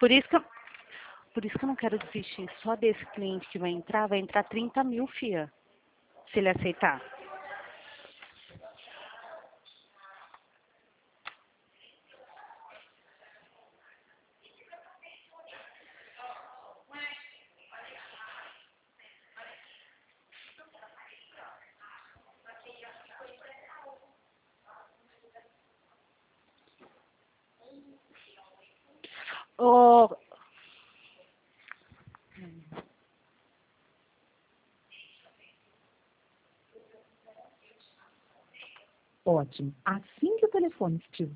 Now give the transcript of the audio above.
Por isso que eu, por isso que eu não quero desistir. Só desse cliente que vai entrar 30 mil, fia. Se ele aceitar. Ô, Ótimo. Assim que o telefone estiver